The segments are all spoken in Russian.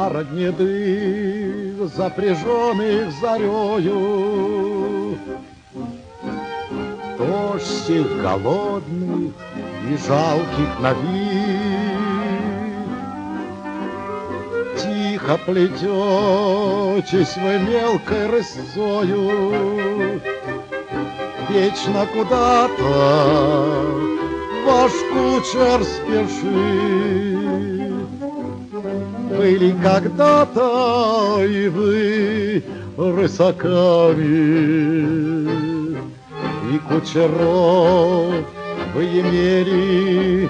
Пара гнедых, запряженных зарею, тощих, голодных и жалких на вид. Тихо плететесь вы мелкой рысцою, вечно куда-то ваш кучер спешит. Были когда-то и вы рысаками, и кучеров вы имели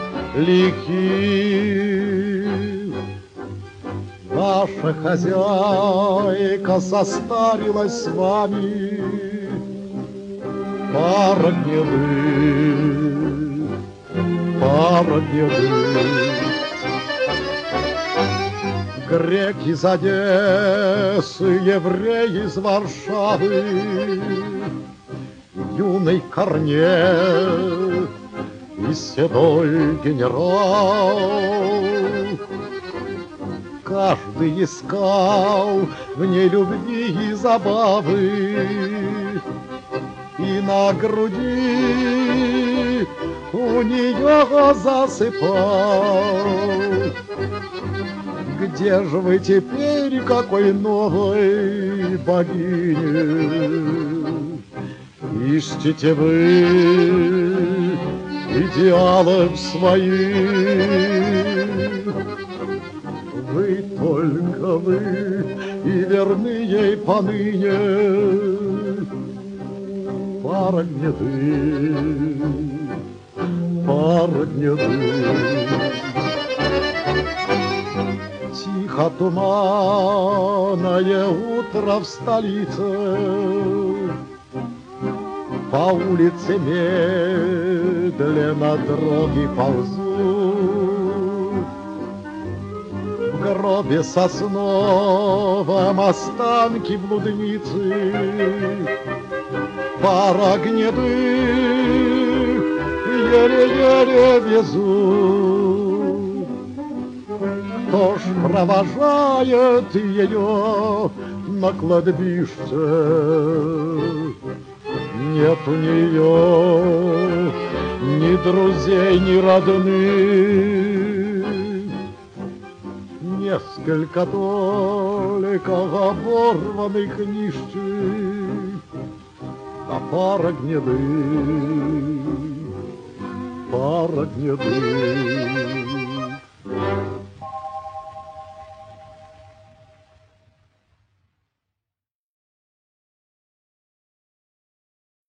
лихих. Ваша хозяйка состарилась с вами, пара гнедых, пара гнедых. Грек из Одессы, еврей из Варшавы, юный Корней и седой генерал. Каждый искал в ней любви и забавы, и на груди у нее засыпал. Где же вы теперь, какой новой богине? Ищете вы идеалов своих. Вы только вы и верны ей поныне. Пара гнедых, пара гнедых. Тихо туманное утро в столице, по улице медленно дороги ползут. В гробе сосновом останки блудницы, пара гнедых еле-еле везут. Кто ж провожает ее на кладбище? Нет у нее ни друзей, ни родных. Несколько только оборванных нищих, а пара гнедых, пара гнедых.